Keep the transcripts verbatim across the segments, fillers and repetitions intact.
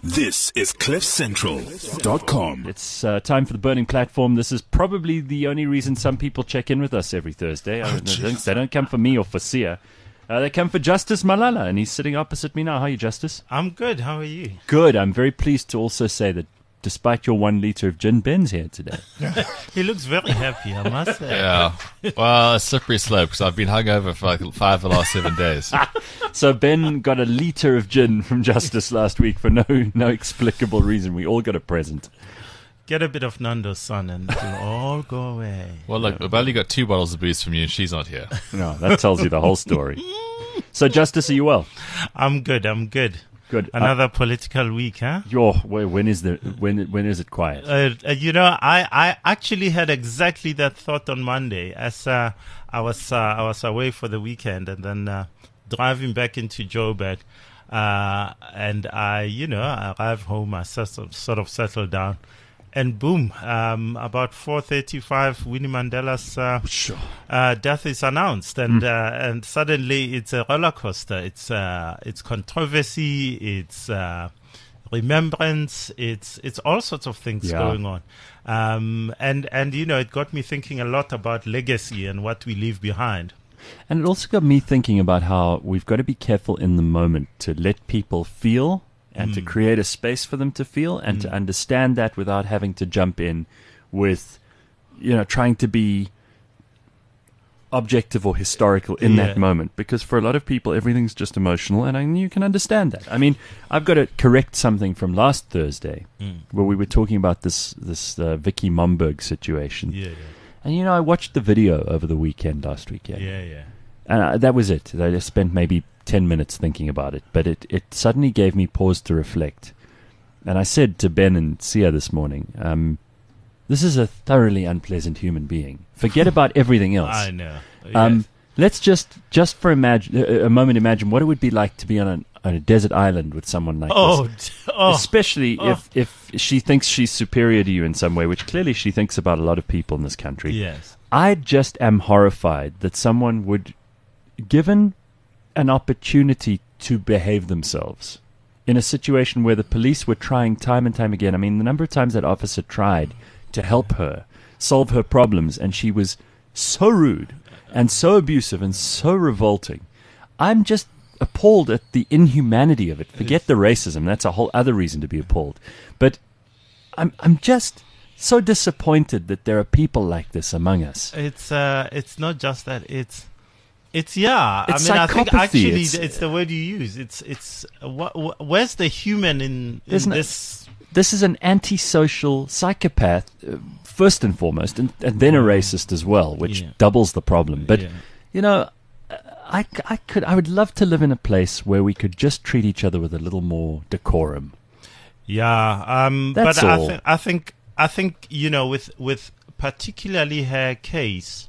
This is cliff central dot com. It's uh, time for the Burning Platform. This is probably the only reason some people check in with us every Thursday. I don't think they don't come for me or for Sia. Uh, they come for Justice Malala, and he's sitting opposite me now. How are you, Justice? I'm good. How are you? Good. I'm very pleased to also say that despite your one liter of gin, Ben's here today. He looks very happy, I must say. Yeah. Well, a slippery slope because I've been hungover for like five of the last seven days. So Ben got a liter of gin from Justice last week for no no explicable reason. We all got a present. Get a bit of Nando's son and it'll all go away. Well, look, I've only got two bottles of booze from you and she's not here. No, that tells you the whole story. So, Justice, are you well? I'm good. I'm good. Good. Another uh, political week, huh? Yo, when is the when when is it quiet? Uh, uh, you know, I, I actually had exactly that thought on Monday as uh, I was uh, I was away for the weekend and then uh, driving back into Joburg, uh, and I you know I arrived home, I sort sort of settled down. And boom, um, about four thirty-five, Winnie Mandela's uh, sure. uh, death is announced, and Mm. uh, and suddenly it's a roller coaster. It's uh, it's controversy, it's uh, remembrance, it's it's all sorts of things Yeah. going on, um, and and you know it got me thinking a lot about legacy and what we leave behind. And it also got me thinking about how we've got to be careful in the moment to let people feel and Mm. to create a space for them to feel and Mm. to understand that without having to jump in with, you know, trying to be objective or historical in Yeah. that moment. Because for a lot of people, everything's just emotional, and I, you can understand that. I mean, I've got to correct something from last Thursday Mm. where we were talking about this, this uh, Vicky Momberg situation. Yeah, And, you know, I watched the video over the weekend last weekend. yeah, yeah, yeah. And uh, that was it. I just spent maybe ten minutes thinking about it. But it, it suddenly gave me pause to reflect. And I said to Ben and Sia this morning, um, this is a thoroughly unpleasant human being. Forget about everything else. I know. Um, Yes. let's just, just for imagine, a, a moment imagine what it would be like to be on, an, on a desert island with someone like Oh, this. d- oh, Especially oh. if, if she thinks she's superior to you in some way, which clearly she thinks about a lot of people in this country. yes. I just am horrified that someone would, given an opportunity to behave themselves in a situation where the police were trying time and time again. I mean, the number of times that officer tried to help her solve her problems, and she was so rude and so abusive and so revolting. I'm just appalled at the inhumanity of it. Forget the racism. That's a whole other reason to be appalled. But I'm I'm just so disappointed that there are people like this among us. It's uh, it's not just that. It's it's yeah. It's I mean, I think psychopathy. actually It's- it's, the word you use. It's it's uh, wh- wh- where's the human in, in Isn't it- this? This is an antisocial psychopath, uh, first and foremost, and, and then a racist as well, which Yeah. doubles the problem. But, Yeah. you know, I, I, could, I would love to live in a place where we could just treat each other with a little more decorum. Yeah, um, That's but I, all. th- I think I think you know with with particularly her case,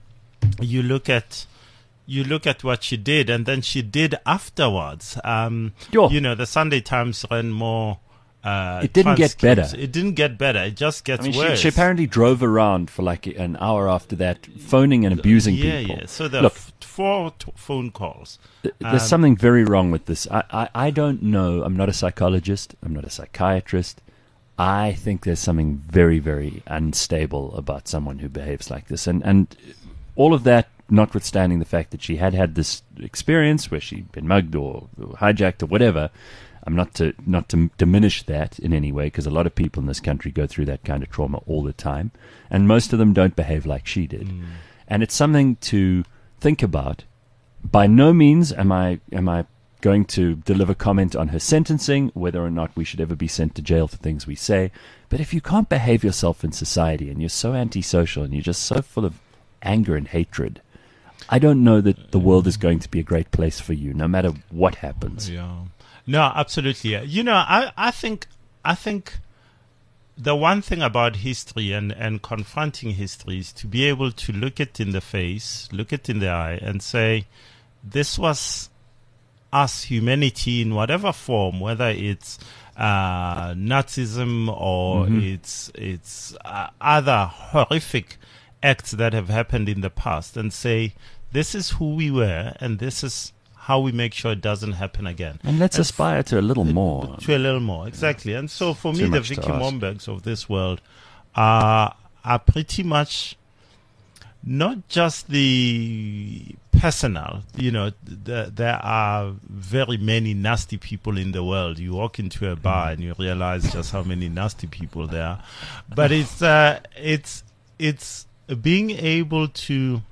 you look at you look at what she did, and then she did afterwards. Um, Yo. You know, the Sunday Times ran more. Uh, It didn't get transcripts. better. It didn't get better. It just gets I mean, she, worse. she apparently drove around for like an hour after that, phoning and abusing yeah, people. yeah. So there Look, are f- four t- phone calls. th- there's Um, something very wrong with this. I, I, I don't know. I'm not a psychologist. I'm not a psychiatrist. I think there's something very, very unstable about someone who behaves like this. And, and all of that, notwithstanding the fact that she had had this experience where she'd been mugged or, or hijacked or whatever. I'm not to not to diminish that in any way, because a lot of people in this country go through that kind of trauma all the time, and most of them don't behave like she did. Mm. And it's something to think about. By no means am I am I going to deliver comment on her sentencing, whether or not we should ever be sent to jail for things we say. But if you can't behave yourself in society, and you're so antisocial, and you're just so full of anger and hatred, I don't know that the world is going to be a great place for you, no matter what happens. Yeah. No, absolutely. You know, I, I think I think the one thing about history and, and confronting history is to be able to look it in the face, look it in the eye, and say, this was us, humanity, in whatever form, whether it's uh, Nazism or Mhm. it's it's uh, other horrific acts that have happened in the past, and say, this is who we were, and this is how we make sure it doesn't happen again. And let's And aspire to a little more. To a little more, exactly. And so for Too me, the much to Vicky ask. Mombergs of this world are are pretty much not just the personal. You know, th- there are very many nasty people in the world. You walk into a bar and you realize just how many nasty people there are. But it's uh, it's it's being able to,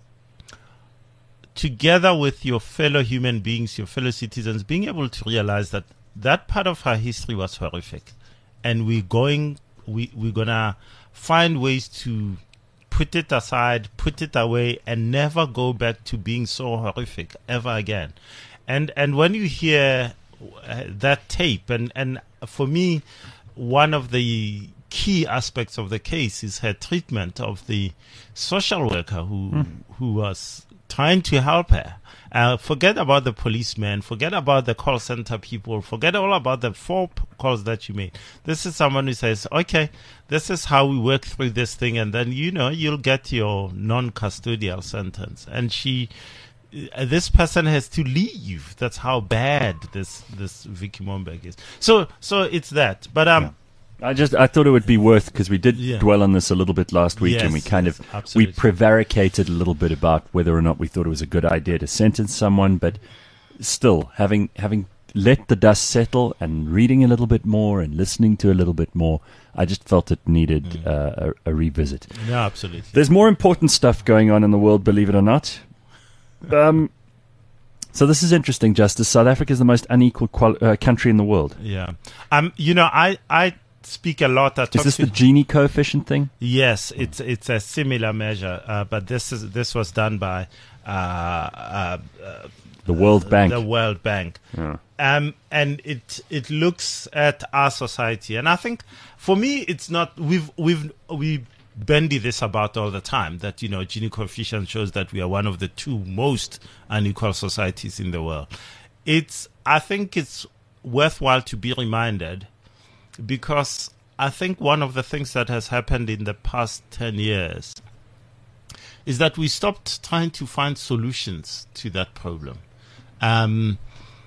together with your fellow human beings, your fellow citizens, being able to realize that that part of our history was horrific, and we're going, we we're gonna find ways to put it aside, put it away, and never go back to being so horrific ever again. And and when you hear uh, that tape, and and for me, one of the key aspects of the case is her treatment of the social worker who mm. who was trying to help her. Uh, forget about the policeman, forget about the call center people, forget all about the four p- calls that you made. This is someone who says, okay, this is how we work through this thing, and then, you know, you'll get your non-custodial sentence. And she, uh, this person has to leave. That's how bad this, this Vicky Momberg is. So, so it's that. But, um, Yeah. I just I thought it would be worth, because we did Yeah. dwell on this a little bit last week, and we Yes, kind yes, of absolutely. we prevaricated a little bit about whether or not we thought it was a good idea to sentence someone, but still having having let the dust settle and reading a little bit more and listening to a little bit more, I just felt it needed Mm. uh, a, a revisit. no, absolutely. There's more important stuff going on in the world, believe it or not. Um, so this is interesting, Justice. South Africa is the most unequal qual- uh, country in the world. Yeah. Um, you know, I, I speak a lot. I Is talk this to the Gini coefficient thing? Yes, it's it's a similar measure, uh, but this is this was done by uh, uh, uh, The World Bank. the World Bank, Yeah. um, and it it looks at our society, and I think for me it's not. We've we've we bandy this about all the time that, you know, Gini coefficient shows that we are one of the two most unequal societies in the world. It's I think it's worthwhile to be reminded, because I think one of the things that has happened in the past ten years is that we stopped trying to find solutions to that problem. Um,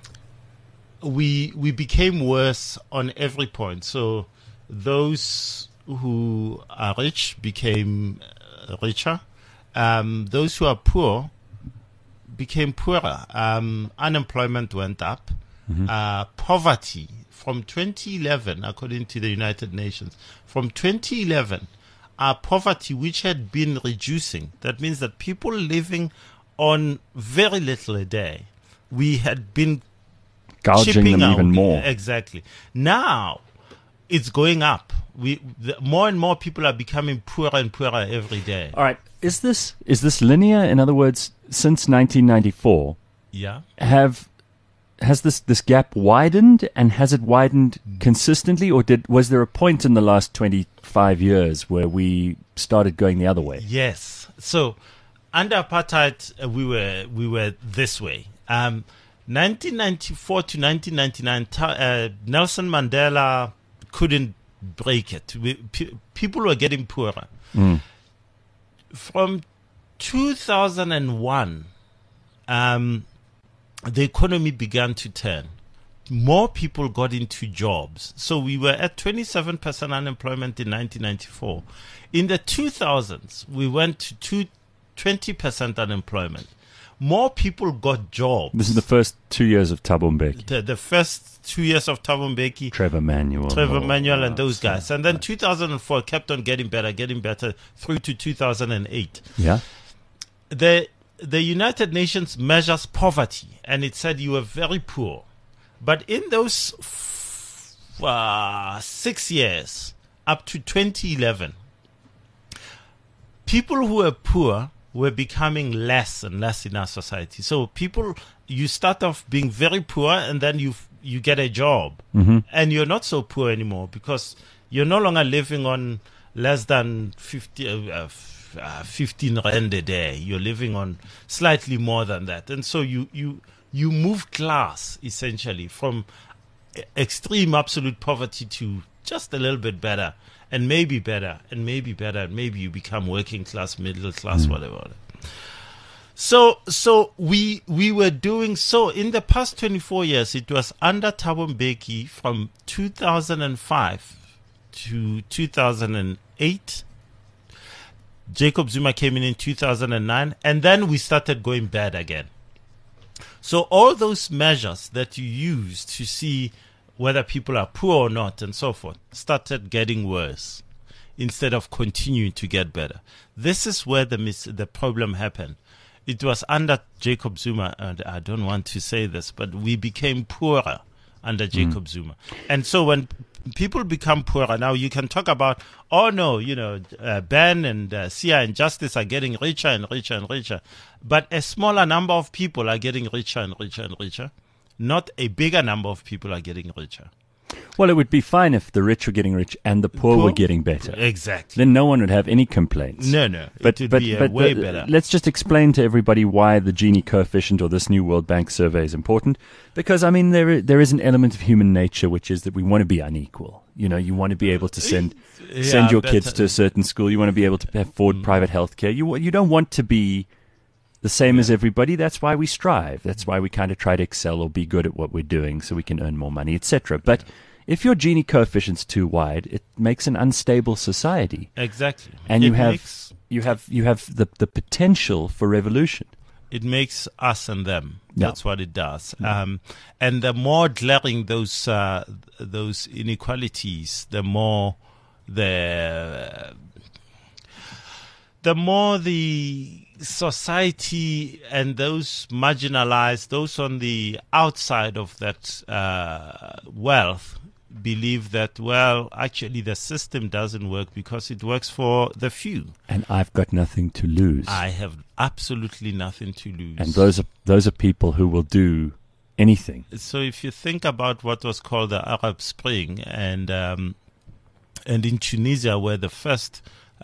we we became worse on every point. So those who are rich became uh, richer. Um, those who are poor became poorer. Um, unemployment went up. Mm-hmm. Uh, poverty from twenty eleven, according to the United Nations, from twenty eleven, our poverty, which had been reducing, that means that people living on very little a day, we had been Gouging chipping them out. even more. Exactly. Now it's going up. We the, more and more people are becoming poorer and poorer every day. All right. Is this is this linear? In other words, since nineteen ninety-four, Yeah. have has this, this gap widened, and has it widened consistently, or did was there a point in the last twenty-five years where we started going the other way? Yes. So under apartheid, uh, we were we were this way. Um, nineteen ninety-four to nineteen ninety-nine, ta- uh, Nelson Mandela couldn't break it. We, pe- people were getting poorer. Mm. From two thousand one, um, the economy began to turn. More people got into jobs. So we were at twenty-seven percent unemployment in nineteen ninety-four. In the two thousands, we went to two, twenty percent unemployment. More people got jobs. This is the first two years of Thabo Mbeki, the, the first two years of Thabo Mbeki, Trevor Manuel, Trevor oh, Manuel and wow. those guys. And then two thousand four kept on getting better, getting better through to two thousand eight. Yeah. The the United Nations measures poverty, and it said you were very poor. But in those f- uh, six years, up to twenty eleven, people who were poor were becoming less and less in our society. So people, you start off being very poor, and then you f- you get a job, Mm-hmm. and you're not so poor anymore because you're no longer living on less than fifty, uh, uh, f- uh, fifteen rand a day. You're living on slightly more than that, and so you you you move class essentially from e- extreme absolute poverty to just a little bit better, and maybe better, and maybe better, and maybe you become working class, middle class, whatever. So, so we we were doing so in the past twenty-four years. It was under Thabo Mbeki from two thousand five to two thousand eight. Jacob Zuma came in in two thousand nine, and then we started going bad again. So all those measures that you use to see whether people are poor or not and so forth started getting worse instead of continuing to get better. This is where the mis- the problem happened. It was under Jacob Zuma, and I don't want to say this, but we became poorer under Jacob mm. Zuma. And so when people become poorer, now you can talk about, oh no, you know, uh, Ben and uh, Sia and Justice are getting richer and richer and richer. But a smaller number of people are getting richer and richer and richer. Not a bigger number of people are getting richer. Well, it would be fine if the rich were getting rich and the poor, Poor? were getting better. Exactly. Then no one would have any complaints. No, no. But, it would but, be uh, but way the- better. Let's just explain to everybody why the Gini coefficient or this new World Bank survey is important. Because, I mean, there there is an element of human nature, which is that we want to be unequal. You know, you want to be able to send Yeah, send your but, kids uh, to a certain school. You want to be able to afford private health care. You, you don't want to be the same as everybody. That's why we strive. That's why we kind of try to excel or be good at what we're doing so we can earn more money, et cetera. But if your Gini coefficient's too wide, it makes an unstable society. Exactly. And it you have makes, you have you have the the potential for revolution. it makes us and them. Yeah. That's what it does. Um, and the more glaring those uh, those inequalities, the more the the more the society and those marginalized, those on the outside of that uh, wealth, believe that, well, actually the system doesn't work because it works for the few. And I've got nothing to lose. I have absolutely nothing to lose. and those are those are people who will do anything. So if you think about what was called the Arab Spring, and um, and in Tunisia, where the first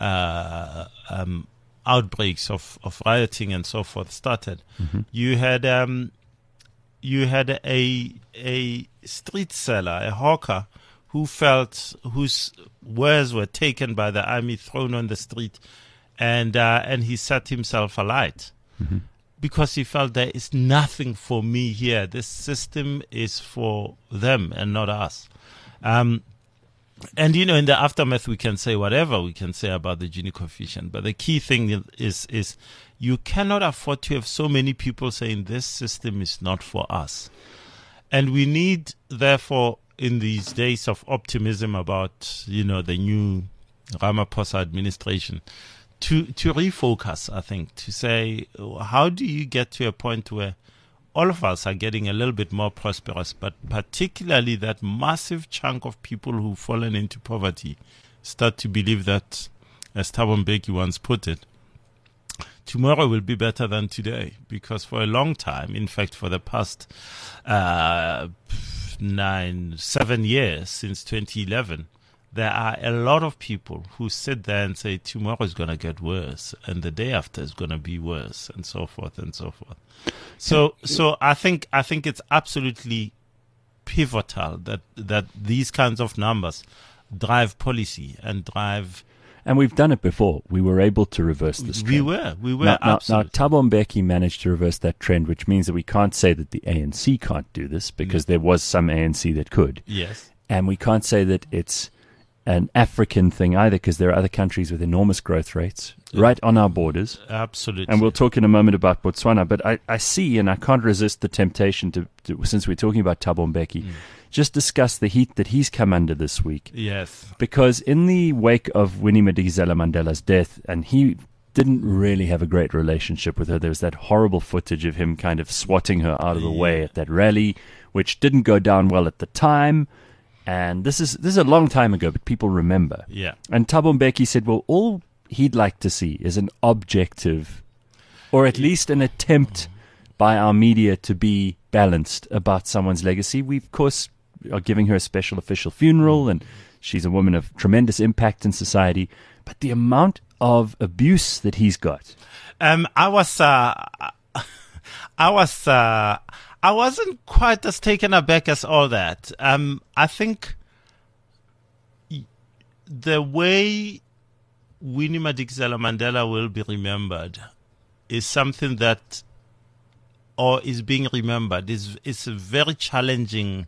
uh, um, outbreaks of, of rioting and so forth started, Mm-hmm. you had um, you had a a street seller, a hawker, who felt whose wares were taken by the army, thrown on the street, and uh, and he set himself alight. Mm-hmm. Because he felt there is nothing for me here. This system is for them and not us. Um, and, you know, in the aftermath, we can say whatever we can say about the Gini coefficient. But the key thing is, is you cannot afford to have so many people saying this system is not for us. And we need, therefore, in these days of optimism about, you know, the new Ramaphosa administration, To to refocus, I think, to say, how do you get to a point where all of us are getting a little bit more prosperous, but particularly that massive chunk of people who've fallen into poverty start to believe that, as Thabo Mbeki once put it, tomorrow will be better than today. Because for a long time, in fact, for the past uh, nine, seven years, since twenty eleven, there are a lot of people who sit there and say tomorrow is going to get worse and the day after is going to be worse, and so forth and so forth. So, so I think I think it's absolutely pivotal that that these kinds of numbers drive policy and drive. And we've done it before. We were able to reverse this trend. We were, we were Now, now, now absolutely. Thabo Mbeki managed to reverse that trend, which means that we can't say that the A N C can't do this, because there was some A N C that could. Yes. And we can't say that it's an African thing either, because there are other countries with enormous growth rates right on our borders. Absolutely. And we'll talk in a moment about Botswana. But I, I see, and I can't resist the temptation to, to since we're talking about Thabo Mbeki, Mm. just discuss the heat that he's come under this week. Yes. Because in the wake of Winnie Madikizela Mandela's death, and he didn't really have a great relationship with her, there was that horrible footage of him kind of swatting her out of the way Yeah. at that rally, which didn't go down well at the time. And this is this is a long time ago, but people remember. Yeah. And Thabo Mbeki said, well, all he'd like to see is an objective, or at least an attempt by our media to be balanced about someone's legacy. We, of course, are giving her a special official funeral, and she's a woman of tremendous impact in society. But the amount of abuse that he's got. Um, I was, uh, I was, uh, I wasn't quite as taken aback as all that. Um, I think y- the way Winnie Madikizela Mandela will be remembered is something that, or is being remembered, is it's a very challenging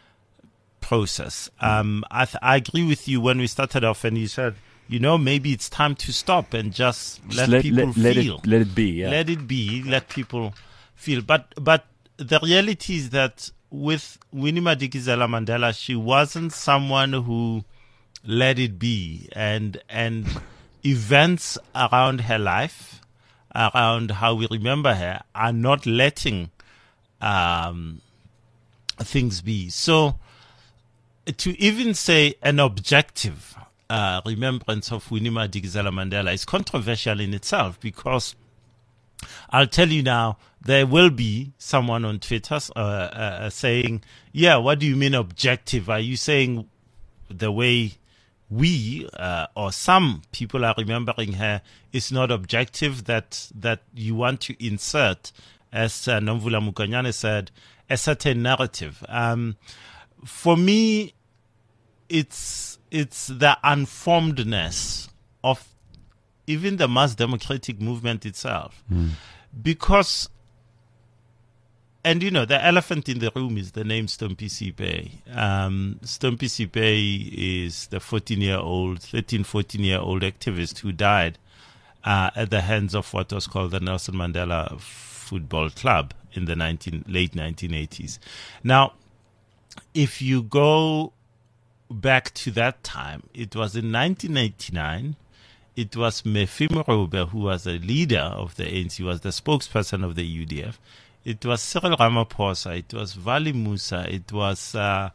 process. Um, I, th- I agree with you when we started off, and you said, you know, maybe it's time to stop and just, Just let, let, people let, let feel. it let it be. Yeah. Let it be. Let people feel. But but the reality is that with Winnie Madikizela Mandela, she wasn't someone who let it be, and and events around her life, around how we remember her, are not letting um, things be. So to even say an objective uh, remembrance of Winnie Madikizela Mandela is controversial in itself, because I'll tell you now, there will be someone on Twitter uh, uh, saying, yeah, what do you mean objective? Are you saying the way we uh, or some people are remembering her is not objective, that that you want to insert, as uh, Nomvula Mukanyane said, a certain narrative? Um, for me, it's it's the unformedness of even the mass democratic movement itself. Mm. Because, and you know, the elephant in the room is the name Stompie Seipei. Um, Stompie Seipei is the fourteen-year-old, thirteen, fourteen-year-old activist who died uh, at the hands of what was called the Nelson Mandela Football Club in the nineteen, late nineteen eighties. Now, if you go back to that time, it was in nineteen eighty-nine. It was Mefi Morobe who was a leader of the A N C, was the spokesperson of the U D F. It was Cyril Ramaphosa. It was Vali Musa. It was uh,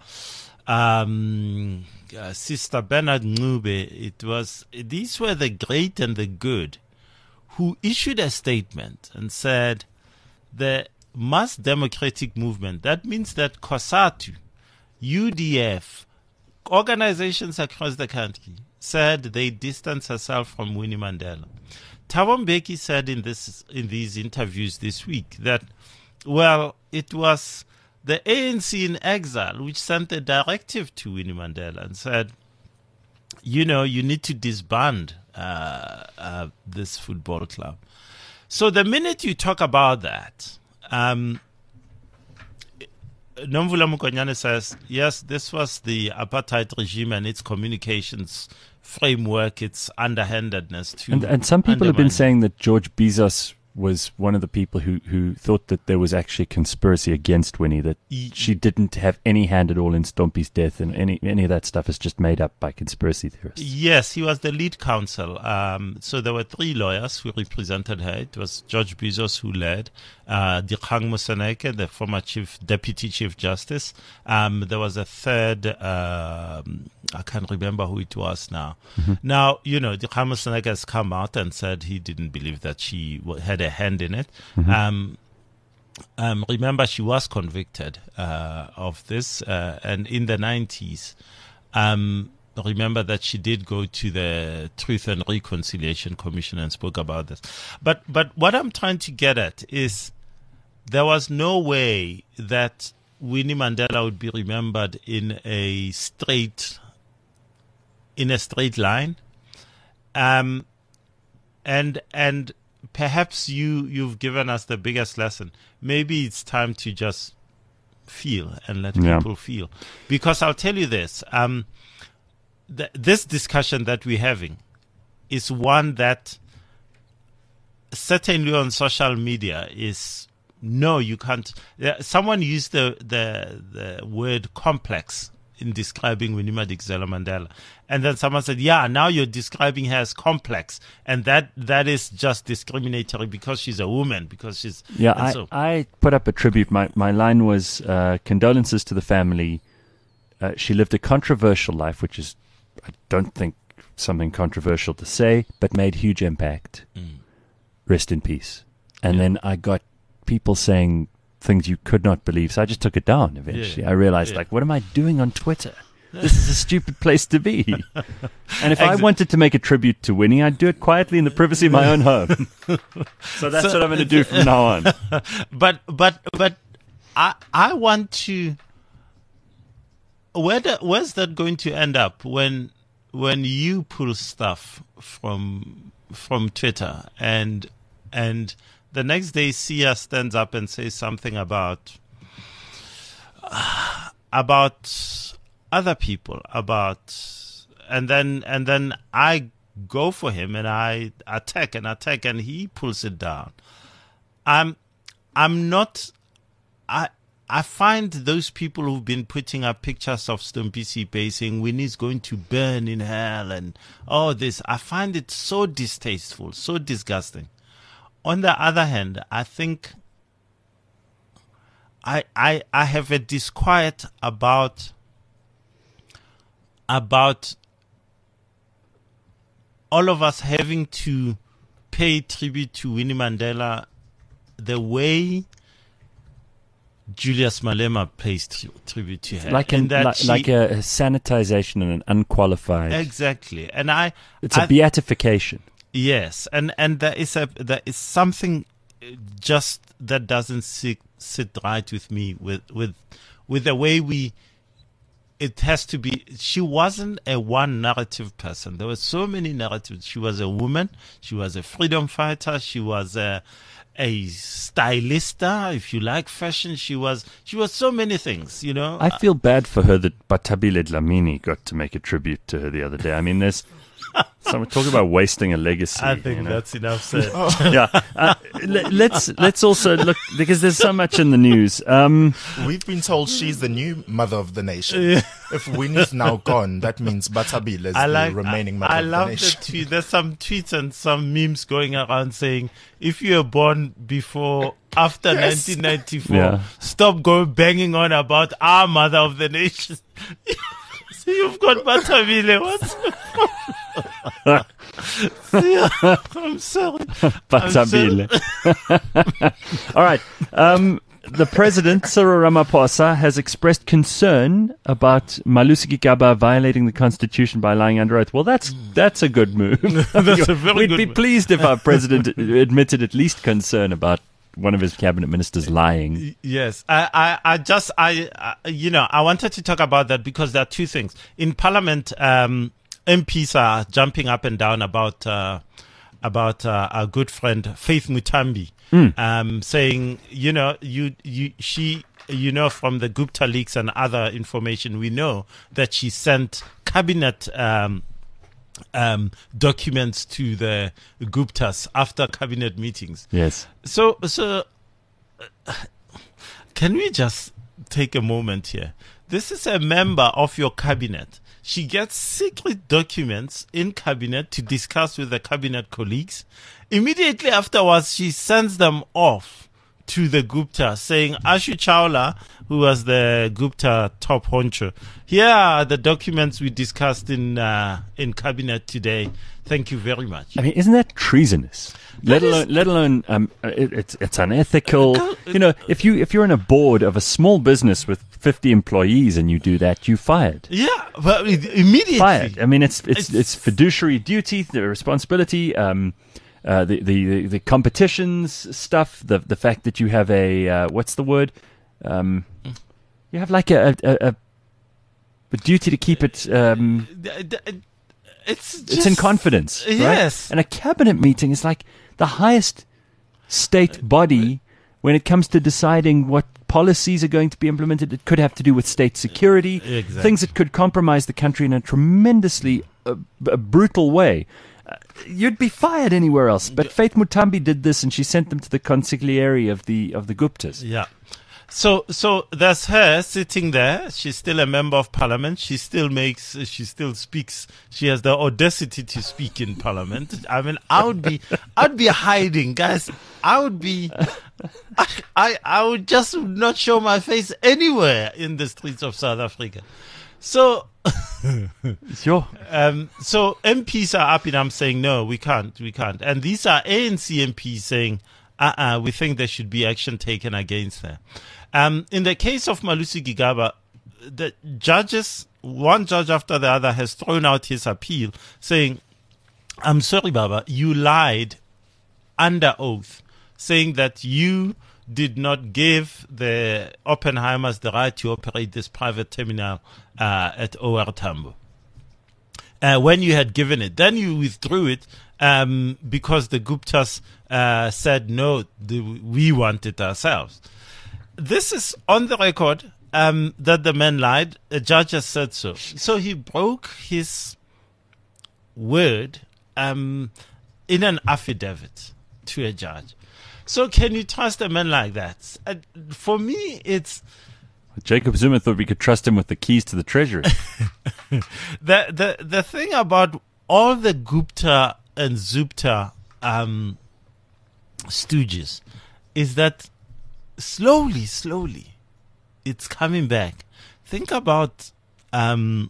um, uh, Sister Bernard Ncube. It was, these were the great and the good who issued a statement and said the mass democratic movement, that means that COSATU, U D F, organizations across the country, said they distanced herself from Winnie Mandela. Thabo Mbeki said in this in these interviews this week that, well, it was the A N C in exile which sent a directive to Winnie Mandela and said, you know, you need to disband uh, uh, this football club. So the minute you talk about that, um, Nomvula Mukanyane says, yes, this was the apartheid regime and its communications framework, its underhandedness. To And, and some people have been undermine. saying that George Bezos was one of the people who, who thought that there was actually a conspiracy against Winnie, that Ye- she didn't have any hand at all in Stompie's death, and any any of that stuff is just made up by conspiracy theorists. Yes, he was the lead counsel. Um, so there were three lawyers who represented her. It was George Bezos who led, uh, Dikgang Moseneke, the former chief deputy chief justice. Um, there was a third. Um, I can't remember who it was now. Mm-hmm. Now, you know, Dikgang Moseneke has come out and said he didn't believe that she w- had a hand in it. Mm-hmm. Um, um, remember, she was convicted uh, of this, uh, and in the nineties. Um, remember that she did go to the Truth and Reconciliation Commission and spoke about this. But but what I'm trying to get at is there was no way that Winnie Mandela would be remembered in a straight in a straight line. Um, and and perhaps you you've given us the biggest lesson. Maybe it's time to just feel and let Yeah. people feel. Because I'll tell you this, um, th- this discussion that we're having is one that certainly on social media is, no, you can't. Yeah, someone used the, the, the word complex in describing Winnie Madikizela Mandela. And then someone said, yeah, now you're describing her as complex. And that that is just discriminatory because she's a woman, because she's... Yeah, and I, so- I put up a tribute. My, my line was uh, condolences to the family. Uh, she lived a controversial life, which is, I don't think, something controversial to say, but made huge impact. Mm. Rest in peace. And then I got people saying things you could not believe, so I just took it down eventually. Yeah. I realized, Yeah. like, what am I doing on Twitter? This is a stupid place to be. And if I Exa- wanted to make a tribute to Winnie, I'd do it quietly in the privacy of my own home. So that's what I'm going to do from now on. But but but I I want to. Where the, where's that going to end up when when you pull stuff from from Twitter and and the next day Sia stands up and says something about uh, about other people, about and then and then I go for him and I attack and attack and he pulls it down. I'm I'm not I I find those people who've been putting up pictures of Stompisi Bay saying Winnie's going to burn in hell and all this, I find it so distasteful, so disgusting. On the other hand, I think I I I have a disquiet about about all of us having to pay tribute to Winnie Mandela the way Julius Malema pays tri- tribute to her. Like, an, like, she, like a, a sanitization and an unqualified. Exactly. And I... It's a I, beatification. Yes. And, and there is a there is something just that doesn't sit, sit right with me with, with, with the way we... It has to be... She wasn't a one narrative person. There were so many narratives. She was a woman. She was a freedom fighter. She was a... a stylista, if you like fashion. She was she was so many things, you know. I feel bad for her that Batabile Dlamini got to make a tribute to her the other day. I mean, there's someone talking about wasting a legacy. I think you know? that's enough said. Yeah, uh, let, let's let's also look, because there's so much in the news. Um, We've been told she's the new mother of the nation. If Winnie's now gone, that means Batabile is I like, the remaining mother I, I of the love nation. the tweet. There's some tweets and some memes going around saying, if you were born before, after Yes. nineteen ninety-four, Yeah. stop going banging on about our mother of the nation. So you've got Batabile. What's yeah, I'm sorry. Batabile. All right. Um, the president, Cyril Ramaphosa, has expressed concern about Malusi Gigaba violating the constitution by lying under oath. Well, that's that's a good move. That's a very We'd good be move. pleased if our president admitted at least concern about one of his cabinet ministers lying. Yes, I, I, I just, I, I, you know, I wanted to talk about that because there are two things in Parliament. Um, M Ps are jumping up and down about uh, about uh, our good friend Faith Mutambi, Mm. um, saying, you know, you, you, she, you know, from the Gupta leaks and other information, we know that she sent cabinet. Um, um, documents to the Guptas after cabinet meetings. Yes. So, so uh, can we just take a moment here? This is a member of your cabinet. She gets secret documents in cabinet to discuss with the cabinet colleagues. Immediately afterwards, she sends them off to the Gupta saying, Ashu Chawla, who was the Gupta top honcho, here are the documents we discussed in uh, in cabinet today. Thank you very much. I mean, isn't that treasonous? Let That is- alone, let alone, um, it, it's it's unethical. You know, if you if you're in a board of a small business with fifty employees and you do that, you fired. Yeah, but immediately. Fired. I mean, it's it's It's- it's fiduciary duty, the responsibility, um, uh, the, the the competitions stuff, the the fact that you have a uh, what's the word, um, you have like a a, a, a duty to keep it. Um, D- d- It's just, it's in confidence, right? Yes. And a cabinet meeting is like the highest state body when it comes to deciding what policies are going to be implemented. It could have to do with state security, Exactly. things that could compromise the country in a tremendously uh, b- a brutal way. Uh, you'd be fired anywhere else. But Faith Mutambi did this, and she sent them to the consigliere of the of the Guptas. Yeah. So, so there's her sitting there. She's still a member of parliament. She still makes, she still speaks. She has the audacity to speak in parliament. I mean, I would be, I'd be hiding, guys. I would be, I, I, I would just not show my face anywhere in the streets of South Africa. So, Sure. Um, so M Ps are up in arms saying, no, we can't, we can't. And these are A N C M Ps saying, uh-uh, we think there should be action taken against her. Um, in the case of Malusi Gigaba, the judges, one judge after the other has thrown out his appeal saying, I'm sorry, Baba, you lied under oath, saying that you did not give the Oppenheimers the right to operate this private terminal uh, at O R Tambo. uh, when you had given it. Then you withdrew it um, because the Guptas uh, said, no, the, we want it ourselves. This is on the record um, that the man lied. A judge has said so. So he broke his word um, in an affidavit to a judge. So can you trust a man like that? Uh, for me, it's... Jacob Zuma thought we could trust him with the keys to the treasury. the, the, the thing about all the Gupta and Zupta um, stooges is that slowly, slowly, it's coming back. Think about um,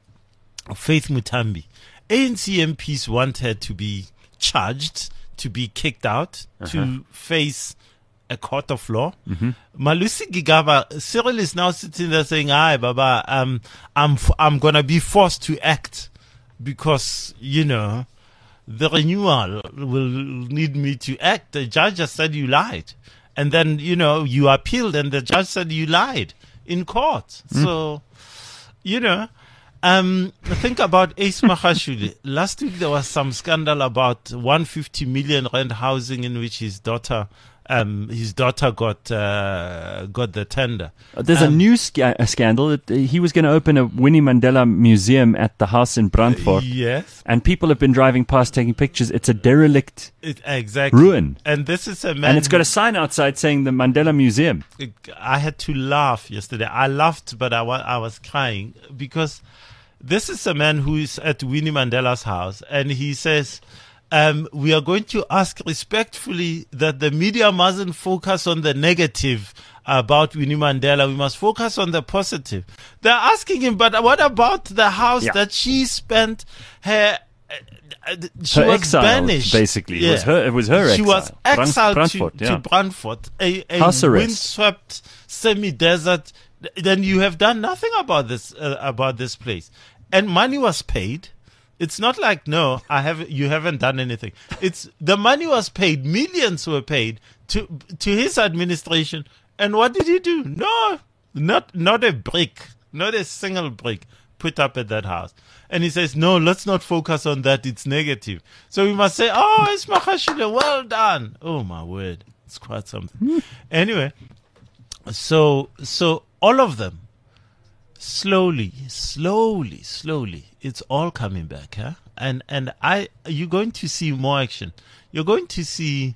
Faith Mutambi. A N C M Ps want her to be charged, to be kicked out, uh-huh. to face a court of law. Mm-hmm. Malusi Gigaba, Cyril is now sitting there saying, "Hi, Baba, um, I'm f- I'm gonna be forced to act because you know the renewal will need me to act." The judge just said you lied, and then you know you appealed, and the judge said you lied in court. Mm. So, you know. Um, think about Ace Mahashuli. Last week there was some scandal about one hundred fifty million rand housing in which his daughter, um, his daughter got uh, got the tender. There's um, a new sca- a scandal that uh, he was going to open a Winnie Mandela museum at the house in Brandfort. Uh, yes, and people have been driving past taking pictures. It's a derelict it, exactly ruin, and this is a man, and it's got a sign outside saying the Mandela Museum. I had to laugh yesterday. I laughed, but I wa- I was crying because. This is a man who is at Winnie Mandela's house, and he says, um, we are going to ask respectfully that the media mustn't focus on the negative about Winnie Mandela. We must focus on the positive. They're asking him, but what about the house yeah. that she spent her... Uh, she her was exile, banished. Basically, yeah. it was her. It was her. She exile. was exiled Brand- to, Brandfort, yeah. to Brandfort, a, a house arrest. windswept semi-desert. Then you have done nothing about this uh, about this place. And money was paid. It's not like, no, I have you haven't done anything. It's the money was paid. Millions were paid to to his administration. And what did he do? No, not not a brick, not a single brick put up at that house. And he says, no, let's not focus on that. It's negative. So we must say, oh, it's Mahashule, well done. Oh my word, it's quite something. Anyway, so so all of them. Slowly, slowly, slowly, it's all coming back, huh? And and I, you're going to see more action. You're going to see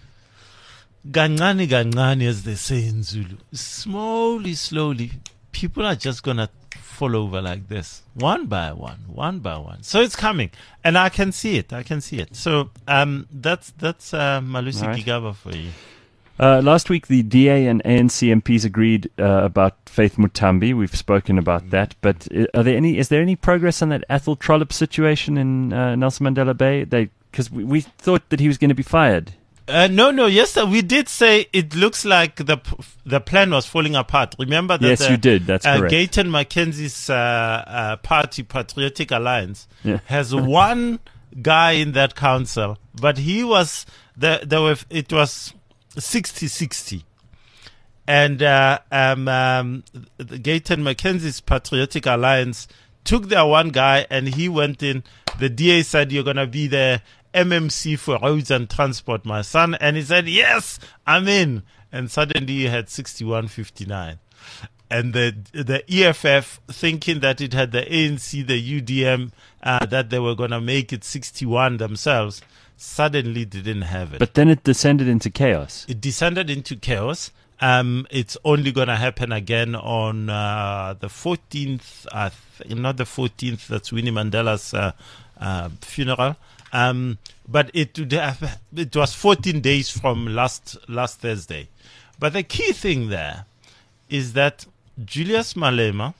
gancane gancane, as they say in Zulu. Slowly, slowly, people are just gonna fall over like this, one by one, one by one. So it's coming, and I can see it. I can see it. So um, that's that's uh, Malusi right. Gigaba for you. Uh, last week, the D A and A N C M Ps agreed uh, about Faith Mutambi. We've spoken about that, but are there any? Is there any progress on that Athol Trollip situation in uh, Nelson Mandela Bay? They because we, we thought that he was going to be fired. Uh, no, no. Yes, sir, we did say it looks like the the plan was falling apart. Remember that? Yes, the, you did. That's uh, correct. Gayton Mackenzie's uh, uh, party, Patriotic Alliance, yeah. has one guy in that council, but he was the there were it was. sixty sixty. And uh, um, um, the Gayton Mackenzie's Patriotic Alliance took their one guy and he went in. The D A said, you're going to be the M M C for roads and transport, my son. And he said, yes, I'm in. And suddenly he had sixty-one fifty-nine. And the the E F F, thinking that it had the A N C, the U D M, uh, that they were going to make it sixty-one themselves, suddenly didn't have it. But then it descended into chaos. It descended into chaos. Um, it's only going to happen again on uh, the fourteenth, uh, th- not the fourteenth, that's Winnie Mandela's uh, uh, funeral. Um, but it would have, it was fourteen days from last last Thursday. But the key thing there is that Julius Malema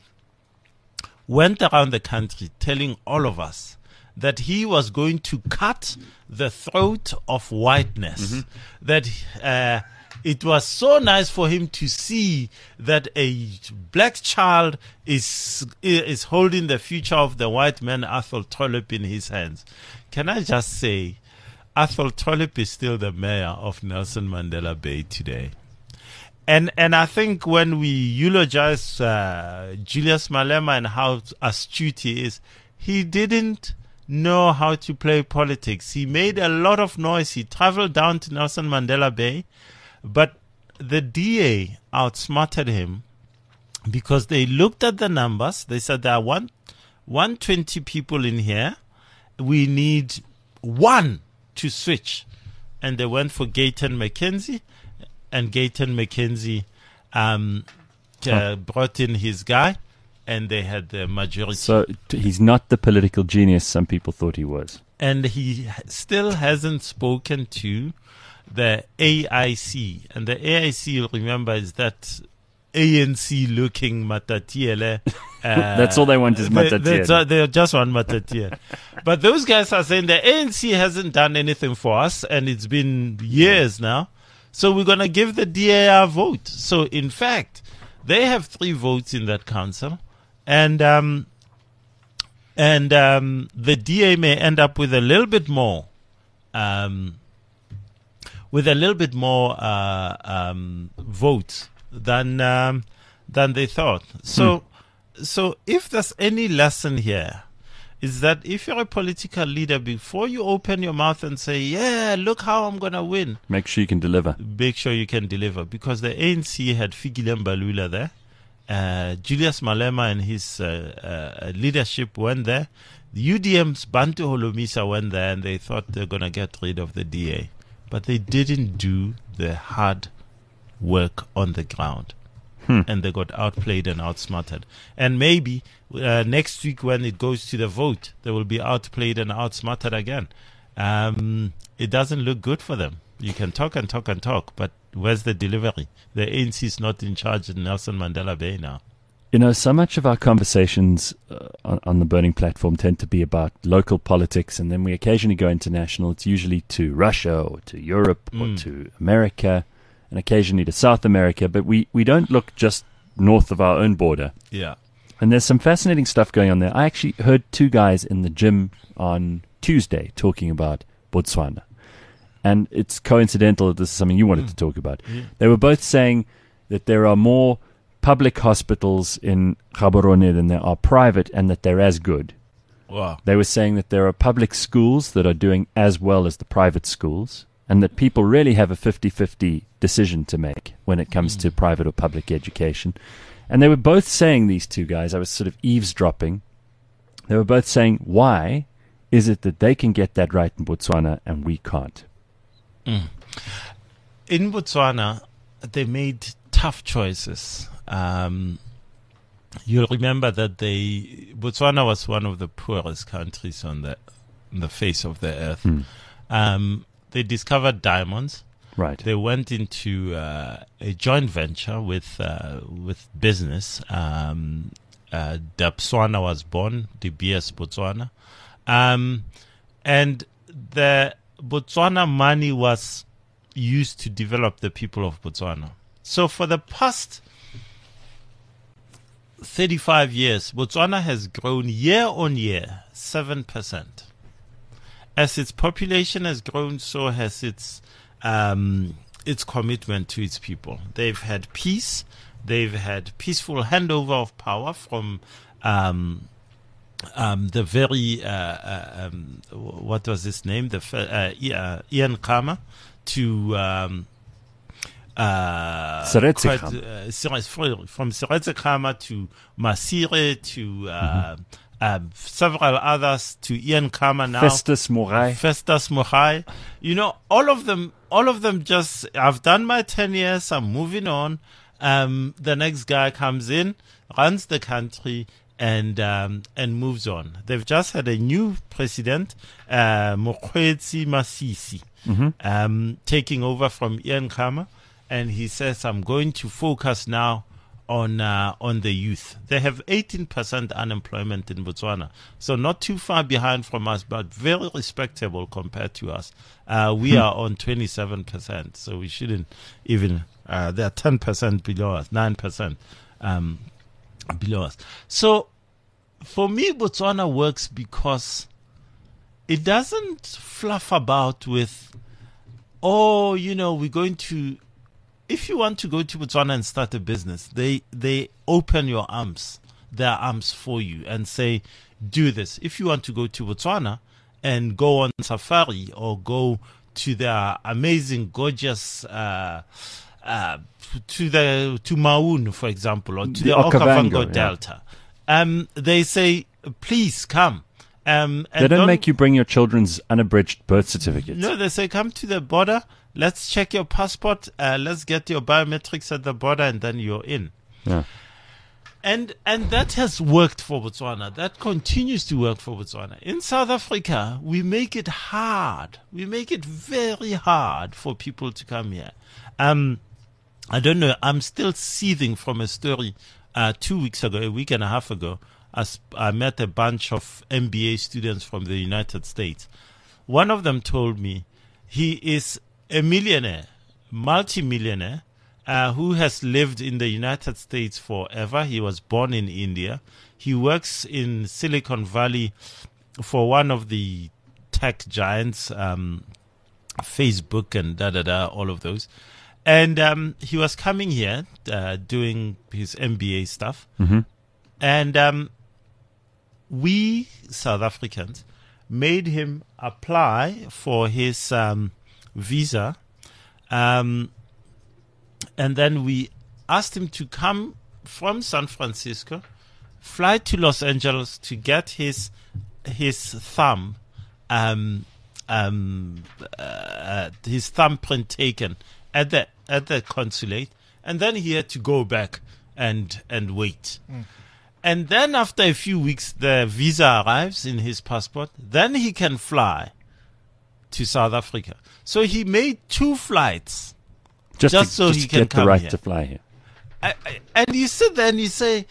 went around the country telling all of us that he was going to cut the throat of whiteness. Mm-hmm. That uh, it was so nice for him to see that a black child is is holding the future of the white man, Athol Trollip, in his hands. Can I just say, Athol Trollip is still the mayor of Nelson Mandela Bay today. And and I think when we eulogize uh, Julius Malema and how astute he is, he didn't know how to play politics. He made a lot of noise. He traveled down to Nelson Mandela Bay, but the D A outsmarted him because they looked at the numbers. They said there are one, one hundred twenty people in here. We need one to switch. And they went for Gayton McKenzie, and Gayton McKenzie um, uh, brought in his guy, and they had the majority. So t- he's not the political genius some people thought he was. And he still hasn't spoken to the A I C. And the A I C, you'll remember, is that A N C-looking Matatiele. Uh, That's all they want is Matatiele. They, they, they just want Matatiele. But those guys are saying the A N C hasn't done anything for us, and it's been years now. So we're going to give the D A our vote. So, in fact, they have three votes in that council. And um, and um, the D A may end up with a little bit more, um, with a little bit more uh, um, votes than um, than they thought. So, hmm. so if there's any lesson here, is that if you're a political leader, before you open your mouth and say, "Yeah, look how I'm gonna win," make sure you can deliver. Make sure you can deliver, because the A N C had Fikile Mbalula there. Uh, Julius Malema and his uh, uh, leadership went there. The U D M's Bantu Holomisa went there, and they thought they were going to get rid of the D A. But they didn't do the hard work on the ground. Hmm. And they got outplayed and outsmarted. And maybe uh, next week when it goes to the vote, they will be outplayed and outsmarted again. Um, it doesn't look good for them. You can talk and talk and talk, but where's the delivery? The A N C is not in charge in Nelson Mandela Bay now. You know, so much of our conversations uh, on, on the Burning Platform tend to be about local politics, and then we occasionally go international. It's usually to Russia or to Europe mm. or to America, and occasionally to South America, but we, we don't look just north of our own border. Yeah. And there's some fascinating stuff going on there. I actually heard two guys in the gym on Tuesday talking about Botswana. And it's coincidental that this is something you wanted mm. to talk about. Yeah. They were both saying that there are more public hospitals in Gaborone than there are private, and that they're as good. Wow. They were saying that there are public schools that are doing as well as the private schools, and that people really have a fifty-fifty decision to make when it comes mm. to private or public education. And they were both saying, these two guys, I was sort of eavesdropping, they were both saying, why is it that they can get that right in Botswana and we can't? Mm. In Botswana, they made tough choices. Um, you'll remember that they Botswana was one of the poorest countries on the on the face of the earth. Mm. Um, they discovered diamonds. Right. They went into uh, a joint venture with uh, with business. Um, uh, Dapswana was born, D B S Botswana, um, and the Botswana money was used to develop the people of Botswana. So for the past thirty-five years, Botswana has grown year on year seven percent. As its population has grown, so has its um, its commitment to its people. They've had peace. They've had peaceful handover of power from um, Um, the very, uh, uh, um, what was his name? The uh, uh, Ian Khama to um, uh, Seretse quite, uh, from Seretse Khama to Masire to uh, mm-hmm. uh, several others to Ian Khama now. Festus Morai. Festus Morai. You know, all of them. All of them just. I've done my ten years. I'm moving on. Um, the next guy comes in, runs the country, and um, and moves on. They've just had a new president, uh, Mokgweetsi Masisi, mm-hmm. um, taking over from Ian Khama, and he says, "I'm going to focus now on uh, on the youth." They have eighteen percent unemployment in Botswana, so not too far behind from us, but very respectable compared to us. Uh, we are on twenty-seven percent, so we shouldn't even. Uh, they're ten percent below us, nine percent. Um, below us. So for me, Botswana works because it doesn't fluff about with, oh, you know, we're going to, if you want to go to Botswana and start a business, they they open your arms. their arms for you and say, do this. If you want to go to Botswana and go on safari or go to their amazing, gorgeous, uh, uh, to the to Maun, for example, or to the, the Okavango, Okavango Delta, yeah. um, they say, please come. Um, and they don't, don't make you bring your children's unabridged birth certificates. No, they say, come to the border. Let's check your passport. Uh, let's get your biometrics at the border, and then you're in. Yeah. And and that has worked for Botswana. That continues to work for Botswana. In South Africa, we make it hard. We make it very hard for people to come here. Um, I don't know. I'm still seething from a story uh, two weeks ago, a week and a half ago. I, sp- I met a bunch of M B A students from the United States. One of them told me he is a millionaire, multi-millionaire, Uh, who has lived in the United States forever. He was born in India. He works in Silicon Valley for one of the tech giants, um, Facebook and da-da-da, all of those. And um, he was coming here uh, doing his M B A stuff. Mm-hmm. And um, we, South Africans, made him apply for his um, visa. Um And then we asked him to come from San Francisco, fly to Los Angeles to get his his thumb, um, um, uh, his thumbprint taken at the at the consulate, and then he had to go back and and wait. Mm. And then after a few weeks, the visa arrives in his passport. Then he can fly to South Africa. So he made two flights. Just, Just to, so just he to can get come the right here. to fly here. I, I, and you sit there and you say,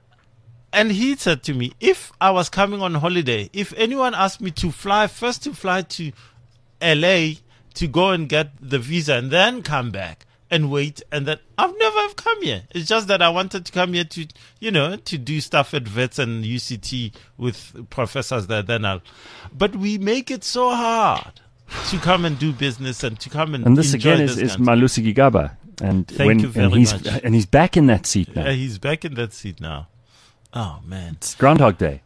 and he said to me, if I was coming on holiday, if anyone asked me to fly, first to fly to L A to go and get the visa and then come back and wait, and then I've never have come here. It's just that I wanted to come here to, you know, to do stuff at Wits and U C T with professors there. Then I'll, but we make it so hard to come and do business and to come and and this enjoy again is, this is country. Malusi Gigaba, and Thank when you very and he's much. and he's back in that seat now. Yeah, he's back in that seat now. Oh man, It's Groundhog Day.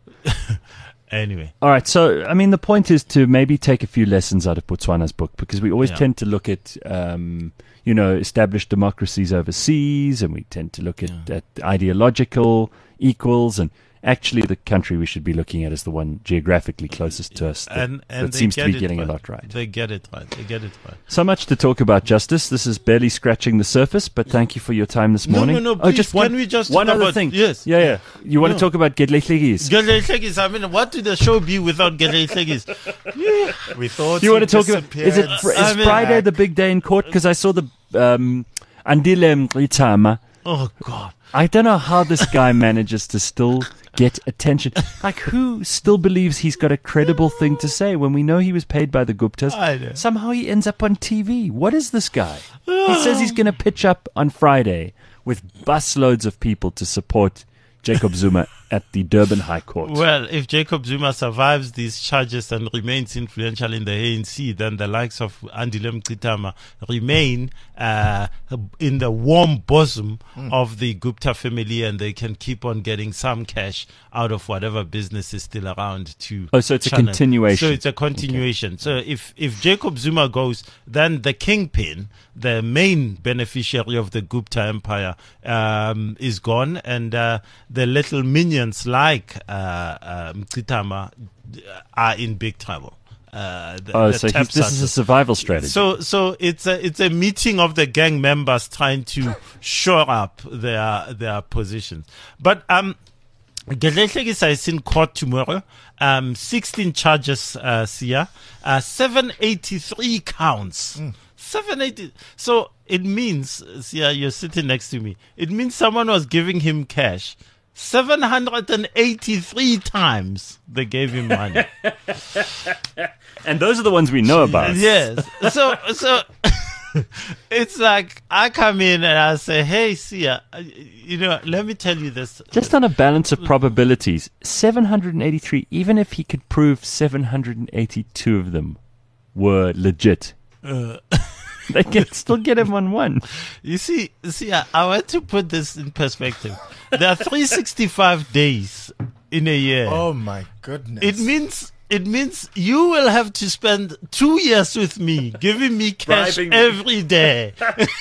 anyway. All right, so I mean, the point is to maybe take a few lessons out of Botswana's book, because we always Yeah. tend to look at, um, you know, established democracies overseas, and we tend to look at, Yeah. at ideological equals, and actually the country we should be looking at is the one geographically closest to us that, and and that they seems to get be it getting right. a lot right. They get it right. They get it right. So much to talk about, Justice. This is barely scratching the surface, but thank you for your time this No, morning. no, no, Oh, please, just one, can we just one talk other about- thing. yes. Yeah, yeah. You want No. to talk about Gedletlekis? Gedletlekis, I mean, what would the show be without Gedletlekis? Yeah. We thought You want to he talk about? Is it disappeared. fr- I is mean- Friday the big day in court? Because I saw the um, Andile Mqitama. Oh God. I don't know how this guy manages to still get attention. Like, who still believes he's got a credible thing to say when we know he was paid by the Guptas? I know. Somehow he ends up on T V. What is this guy? He says he's going to pitch up on Friday with busloads of people to support Jacob Zuma at the Durban High Court. Well, if Jacob Zuma survives these charges and remains influential in the A N C, then the likes of Andile Mqitama remain uh, in the warm bosom mm. of the Gupta family, and they can keep on getting some cash out of whatever business is still around to Oh, so it's channel. a continuation. So it's a continuation. Okay. So if, if Jacob Zuma goes, then the kingpin, the main beneficiary of the Gupta empire, um, is gone, and uh, the little minions like uh, uh, Mqitama are in big trouble. Uh, the, oh, the so he's, taps this are is so- a survival strategy. So, so it's a it's a meeting of the gang members trying to shore up their their positions. But um, Gedletlekis is in court tomorrow. Um, sixteen charges, uh, Sia, uh, seven eighty-three counts. Mm. seven eighty. So it means, Sia, you're sitting next to me. It means someone was giving him cash. seven hundred eighty-three times they gave him money. And those are the ones we know about. Yes. So, so it's like I come in and I say, "Hey, Sia, uh, you know, let me tell you this." Just on a balance of probabilities, seven hundred eighty-three, even if he could prove seven hundred eighty-two of them were legit, Uh, They can still get him on one. You see, see, I, I want to put this in perspective. There are three hundred sixty-five days in a year. Oh my goodness. It means it means you will have to spend two years with me, giving me cash Bribing me. every day.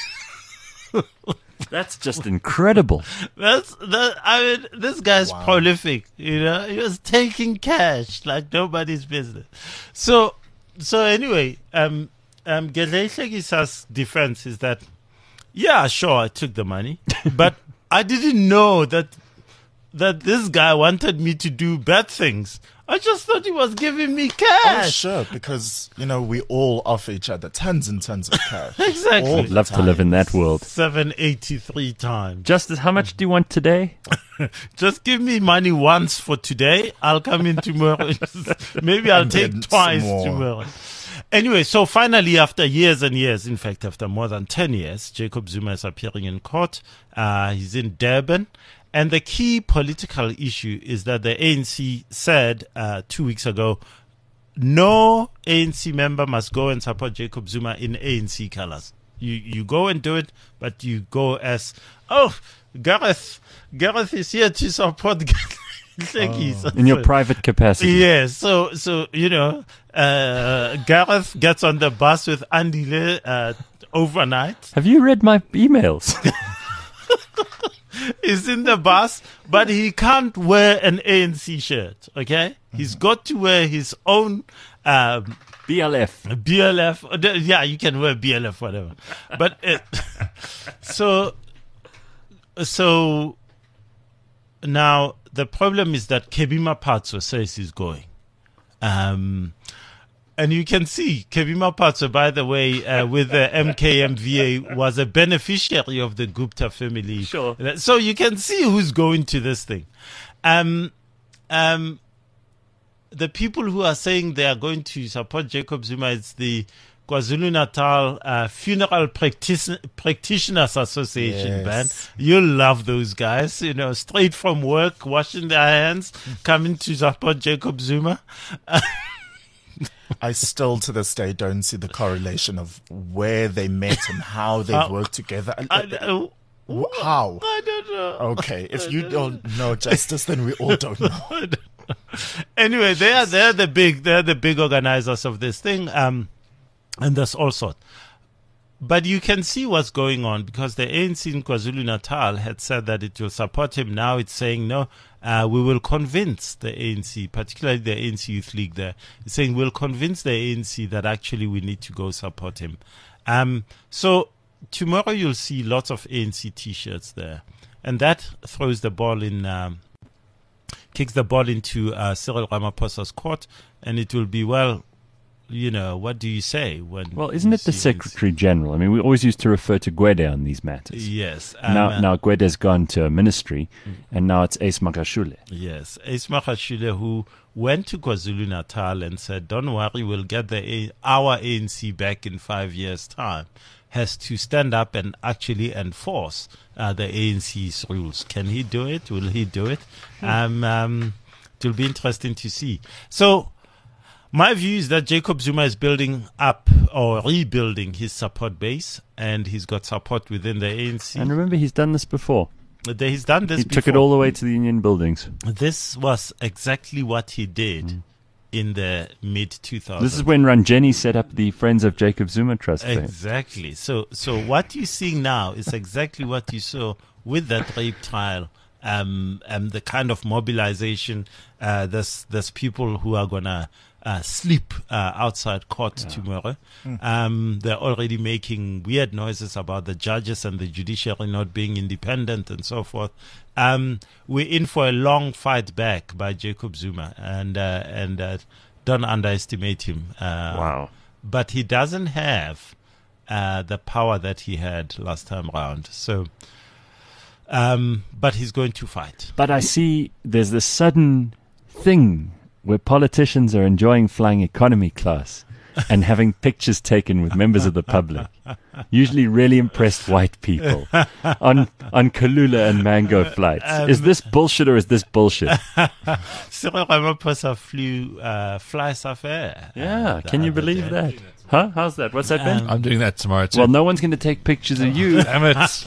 That's just incredible. That's that. I mean, this guy's Wow. prolific. You know, he was taking cash like nobody's business. So, so anyway, um, um, Gedleyihlagisa's defense is that, yeah, sure, I took the money, but I didn't know that that this guy wanted me to do bad things. I just thought he was giving me Oh, cash. sure, because, you know, we all offer each other tons and tons of cash. Exactly. All the Love to live in that world. seven eighty-three times. Justice, how much do you want today? Just give me money once for today. I'll come in tomorrow. Maybe I'll And take then some twice more. tomorrow. Anyway, so finally, after years and years, in fact, after more than ten years, Jacob Zuma is appearing in court. Uh, he's in Durban. And the key political issue is that the A N C said uh, two weeks ago, no A N C member must go and support Jacob Zuma in A N C colors. You you go and do it, but you go as, oh, Gareth, Gareth is here to support Gedleyihlekisa. In your private capacity. Yes, so so you know, uh, Gareth gets on the bus with Andile uh, overnight. Have you read my emails? He's in the bus, but he can't wear an A N C shirt. Okay, he's got to wear his own um, B L F. B L F. uh, the- Yeah, you can wear B L F, whatever. But it, so so now the problem is that Kebima Patso says he's going. Um, and you can see Kebima Patso, by the way, uh, with the M K M V A, was a beneficiary of the Gupta family. Sure. So you can see who's going to this thing. Um, um, the people who are saying they are going to support Jacob Zuma is the KwaZulu-Natal uh, Funeral Practice- Practitioners Association Yes. band. You'll love those guys, you know, straight from work, washing their hands, coming to support Jacob Zuma. I still to this day don't see the correlation of where they met and how they've Uh, worked together. I, I, Wh- how? I don't know. Okay, if you don't know Justice, then we all don't know. Anyway, they are they're the big they're the big organizers of this thing, um, and there's all sorts. But you can see what's going on because the A N C in KwaZulu-Natal had said that it will support him. Now it's saying no, uh, we will convince the A N C, particularly the A N C Youth League. There, it's saying we'll convince the A N C that actually we need to go support him. Um, so tomorrow you'll see lots of A N C T-shirts there, and that throws the ball in. Um, kicks the ball into uh, Cyril Ramaphosa's court, and it will be, well, you know, what do you say when? Well, isn't you it the see- Secretary General? I mean, we always used to refer to Gwede on these matters. Yes. um, now, uh, now Gwede's gone to a ministry, and now it's Ace Magashule. Yes. Ace Magashule, who went to KwaZulu-Natal and said, don't worry, we'll get the A- our A N C back in five years' time, has to stand up and actually enforce uh, the A N C's rules. Can he do it? Will he do it? Um, um, it will be interesting to see. So, my view is that Jacob Zuma is building up or rebuilding his support base, and he's got support within the A N C. And remember, he's done this before. That He's done this He before. took it all the way to the Union buildings. This was exactly what he did in the mid two thousands. This is when Ranjeni set up the Friends of Jacob Zuma Trust. thing. Exactly. So, so what you're seeing now is exactly what you saw with that rape trial. Um, um, the kind of mobilization. Uh, there's there's people who are gonna uh, sleep uh, outside court tomorrow. Um, they're already making weird noises about the judges and the judiciary not being independent and so forth. Um, we're in for a long fight back by Jacob Zuma, and uh, and uh, don't underestimate him. Uh, Wow. But he doesn't have uh, the power that he had last time round. So, um, but he's going to fight. But I see there's this sudden thing where politicians are enjoying flying economy class and having pictures taken with members of the public, usually really impressed white people, on on Kalula and Mango flights. Um, is this bullshit or is this bullshit? Cyril Ramaphosa flew uh, fly Safair. Yeah, uh, the can you other believe day. that? Huh? How's that? What's that, Ben? Um, I'm doing that tomorrow too. Well, no one's going to take pictures of you. Damn it.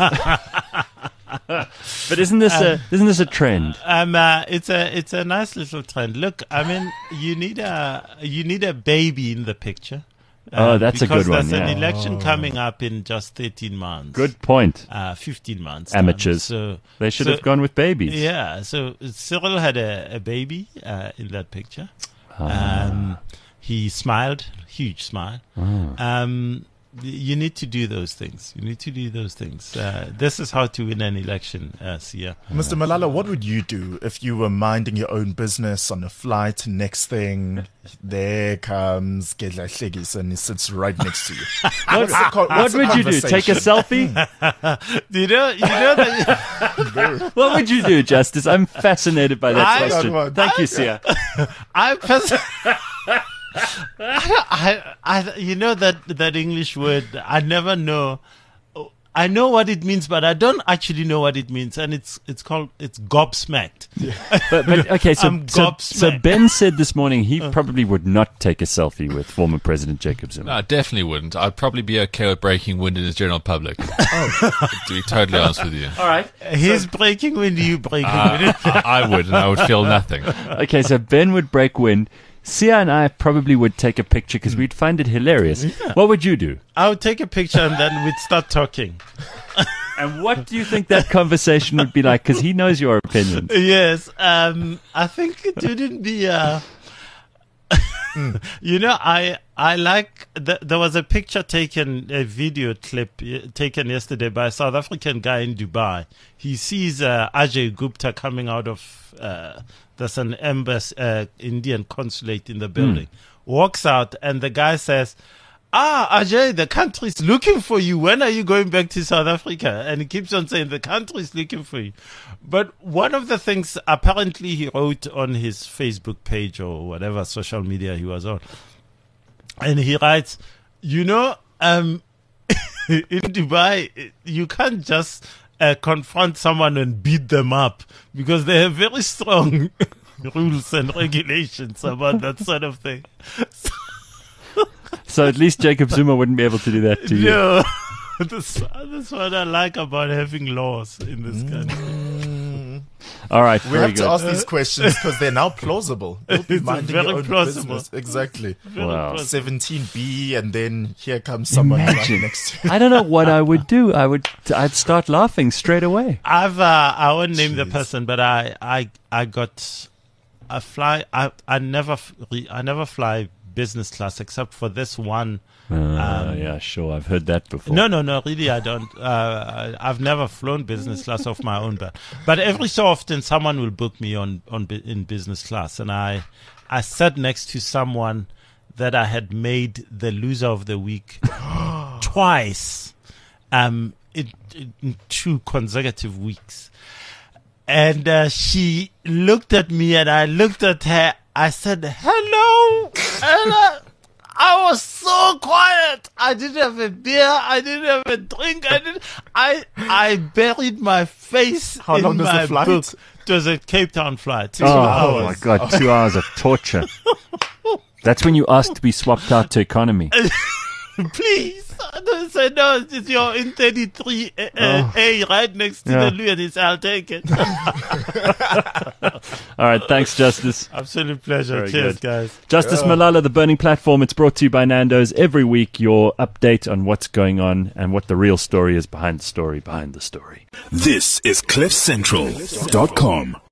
But isn't this a isn't this a trend? Um, uh, it's a it's a nice little trend. Look, I mean, you need a you need a baby in the picture. Oh, that's a good one, Because there's yeah. an election coming up in just thirteen months. Good point. Uh, fifteen months. Amateurs. time. So They should so- have gone with babies. Yeah. So Cyril had a, a baby uh, in that picture. Ah. Um, he smiled, huge smile. Um, y- you need to do those things. You need to do those things. Uh, this is how to win an election, uh, Sia. Mister Malala, what would you do if you were minding your own business on a flight? Next thing, there comes Gedla Hlegis and he sits right next to you. What's the co- What what's the would you do? Take a conversation? selfie? You know, you know that What would you do, Justice? I'm fascinated by that I- question. Thank you, Sia. I, pers- I, I, you know that that English word. I never know. I know what it means, but I don't actually know what it means, and it's it's called it's gobsmacked. But, but okay, so, I'm so, so gobsmacked. Ben said this morning he probably would not take a selfie with former President Jacob Zuma. No, I definitely wouldn't. I'd probably be okay with breaking wind in the general public. Oh. To be totally honest with you. All right. He's breaking wind, you breaking wind. Uh, I, I would, and I would feel nothing. Okay, so Ben would break wind. Sia and I probably would take a picture because we'd find it hilarious. What would you do? I would take a picture and then we'd start talking. And what do you think that conversation would be like? Because he knows your opinion. Yes, um, I think it wouldn't be. Uh, you know, I I like. Th- there was a picture taken, a video clip uh, taken yesterday by a South African guy in Dubai. He sees uh, Ajay Gupta coming out of uh, there's an embassy, uh, Indian consulate in the building. Walks out, and the guy says, "Ah, Ajay, the country's looking for you. When are you going back to South Africa?" And he keeps on saying, the country's looking for you. But one of the things apparently he wrote on his Facebook page or whatever social media he was on, and he writes, you know, um, in Dubai, you can't just uh, confront someone and beat them up because they have very strong rules and regulations about that sort of thing. So at least Jacob Zuma wouldn't be able to do that to you. No, that's, that's what I like about having laws in this country. All right, We very have to good. ask these questions because they're now plausible. You'll be It's minding very your own plausible. business. Exactly. Wow. seventeen B, and then here comes someone right Imagine. next to you. I don't know what I would do. I would. I'd start laughing straight away. I've uh, I won't name the Jeez. person, but I I I got I fly I I never f- re- I never fly business class except for this one. Uh, yeah, sure. I've heard that before. No, no, no. Really, I don't. Uh, I- I've never flown business class off my own, but but every so often someone will book me on on bu- in business class, and I I sat next to someone that I had made the loser of the week twice, um, in, in two consecutive weeks, and uh, she looked at me, and I looked at her. I said, "Hello," and uh, I was so quiet. I didn't have a beer. I didn't have a drink. I didn't. I I buried my face How in long was the my flight? book. It was a Cape Town flight. Two Oh, hours. oh my God! Two hours of torture. That's when you ask to be swapped out to economy. Please. I don't say no. It's your in thirty-three uh, uh, A right next to Yeah. the Louis. I'll take it. All right, thanks, Justice. Absolute pleasure. Very Cheers, good. guys. Justice Malala, The Burning Platform. It's brought to you by Nando's. Every week, your update on what's going on and what the real story is behind the story, behind the story. This is cliff central dot com.